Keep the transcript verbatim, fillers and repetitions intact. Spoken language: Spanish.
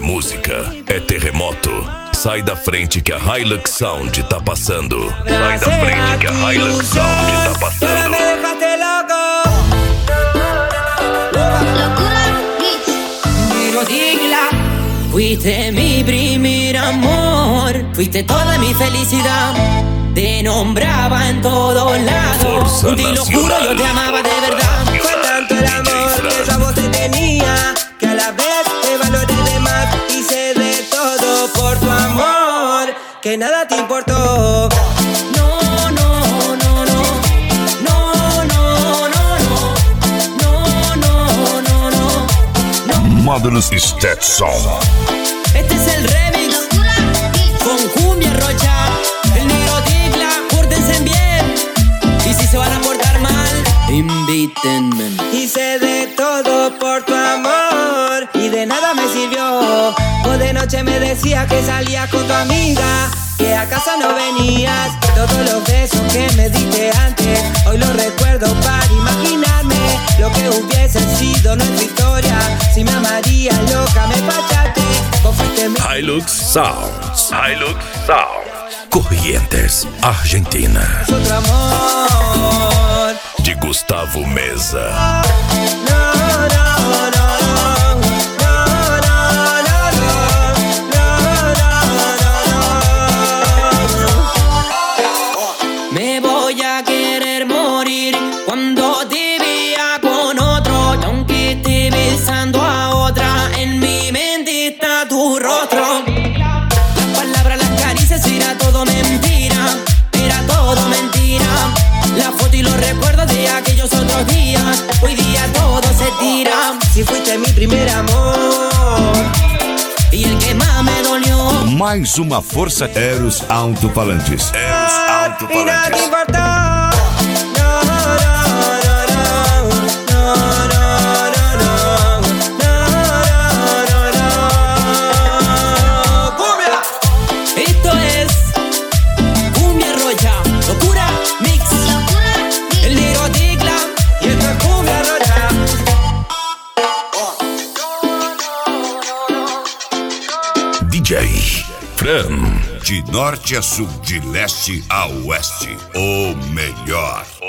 música é terremoto. Sai da frente que a Hilux Sound tá passando. Sai da frente que a Hilux Sound tá passando. Fuiste mi primer amor, fuiste toda mi felicidad. Te nombraba en todos lados. Fuerza Te lo juro, yo te amaba de verdad. Fue tanto el amor que esa voz te tenía, que a la vez te valoré de más. Hice de todo por tu amor, que nada te importó. No, no, no, no. No, no, no, no. No, no, no, no. No. Modulus Stetson. Este es el remix con Cumbia Rocha, el negro Tigla, pórtense bien. Y si se van a portar mal, invítenme. Hice de todo por tu amor y de nada me sirvió. O de noche me decía que salías con tu amiga, que a casa no venías. Todos los besos que me diste antes, hoy los recuerdo para imaginarme lo que hubiese sido nuestra historia. Si me amarías loca me fallaste. Hilux Sounds. Hilux Sounds. Corrientes, Argentina. Otro amor de Gustavo Meza. No, no, no, no. Me voy a querer morir cuando te vea con otro. Y aunque esté besando a otra, en mi mente está tu rostro. Las palabras, las caricias, era todo mentira. Era todo mentira. La foto y los recuerdos de aquellos otros días, hoy día todo se tira. Si fuiste mi primer amor y el que más me dolió. Mais uma força Eros Alto-Falantes. Eros y nada te Alto-Falantes. importó. No, no, no, no, no, no, no, no, no, no, no. ¡Cumbia! Esto es Cumbia Rocha, Locura Mix. El negro Tigla Y esto es Cumbia Rocha. D J Fran. De norte a sul, de leste a oeste, o melhor.